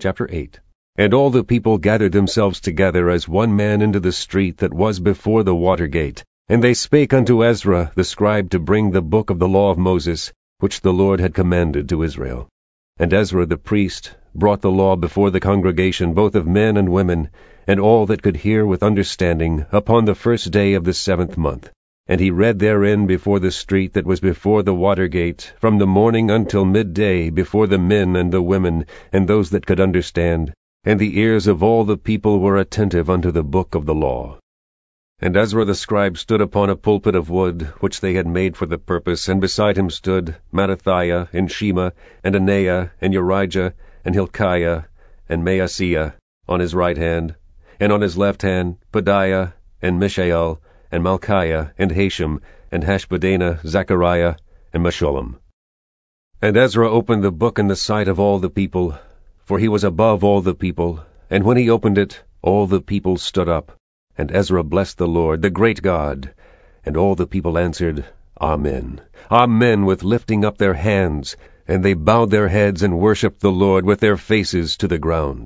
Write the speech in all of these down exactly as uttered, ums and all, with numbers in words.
Chapter eight. And all the people gathered themselves together as one man into the street that was before the water gate. And they spake unto Ezra the scribe to bring the book of the law of Moses, which the Lord had commanded to Israel. And Ezra the priest brought the law before the congregation, both of men and women, and all that could hear with understanding, upon the first day of the seventh month. And he read therein before the street that was before the water gate, from the morning until midday, before the men and the women, and those that could understand. And the ears of all the people were attentive unto the book of the law. And Ezra the scribe stood upon a pulpit of wood, which they had made for the purpose, and beside him stood Mattithiah, and Shema, and Anaiah, and Urijah, and Hilkiah, and Maaseiah, on his right hand, and on his left hand Pedaiah, and Mishael, and Malchiah, and Hashem, and Hashbaddanah, Zechariah, and Meshullam. And Ezra opened the book in the sight of all the people, for he was above all the people, and when he opened it, all the people stood up. And Ezra blessed the Lord, the great God. And all the people answered, Amen. Amen, with lifting up their hands. And they bowed their heads and worshipped the Lord with their faces to the ground.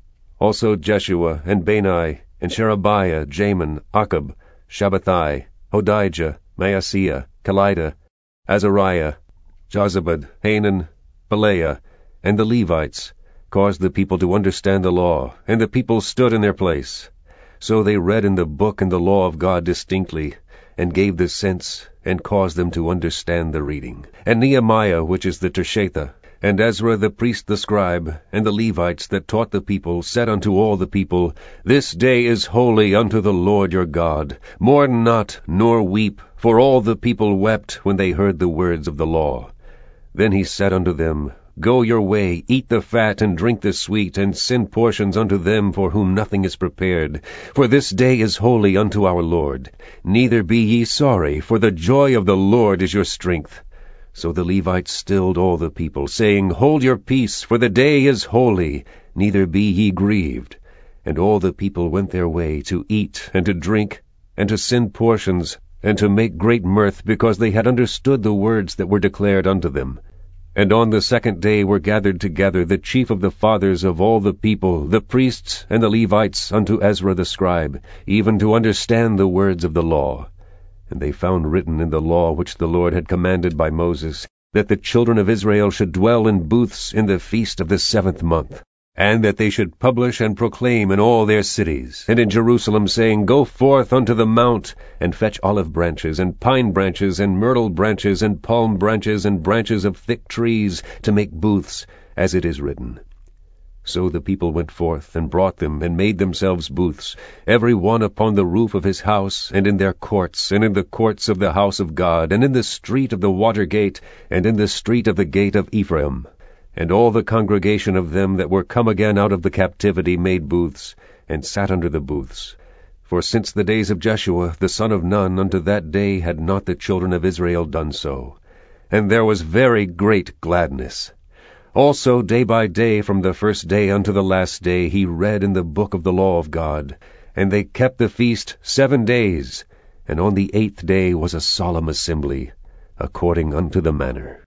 Also Jeshua, and Bani, and Sherebiah, Jamin, Akkub, Shabbathai, Hodijah, Maaseiah, Kelida, Azariah, Jozabad, Hanan, Pelaiah, and the Levites, caused the people to understand the law, and the people stood in their place. So they read in the book and the law of God distinctly, and gave the sense, and caused them to understand the reading. And Nehemiah, which is the Tirshatha, and Ezra the priest the scribe, and the Levites that taught the people, said unto all the people, This day is holy unto the Lord your God. Mourn not, nor weep, for all the people wept when they heard the words of the law. Then he said unto them, Go your way, eat the fat, and drink the sweet, and send portions unto them for whom nothing is prepared. For this day is holy unto our Lord. Neither be ye sorry, for the joy of the Lord is your strength. So the Levites stilled all the people, saying, Hold your peace, for the day is holy, neither be ye grieved. And all the people went their way, to eat, and to drink, and to send portions, and to make great mirth, because they had understood the words that were declared unto them. And on the second day were gathered together the chief of the fathers of all the people, the priests and the Levites, unto Ezra the scribe, even to understand the words of the law. And they found written in the law which the Lord had commanded by Moses, that the children of Israel should dwell in booths in the feast of the seventh month, and that they should publish and proclaim in all their cities, and in Jerusalem, saying, Go forth unto the mount, and fetch olive branches, and pine branches, and myrtle branches, and palm branches, and branches of thick trees, to make booths, as it is written. So the people went forth, and brought them, and made themselves booths, every one upon the roof of his house, and in their courts, and in the courts of the house of God, and in the street of the water gate, and in the street of the gate of Ephraim. And all the congregation of them that were come again out of the captivity made booths, and sat under the booths. For since the days of Jeshua the son of Nun unto that day had not the children of Israel done so. And there was very great gladness. Also day by day from the first day unto the last day he read in the book of the law of God. And they kept the feast seven days, and on the eighth day was a solemn assembly, according unto the manner.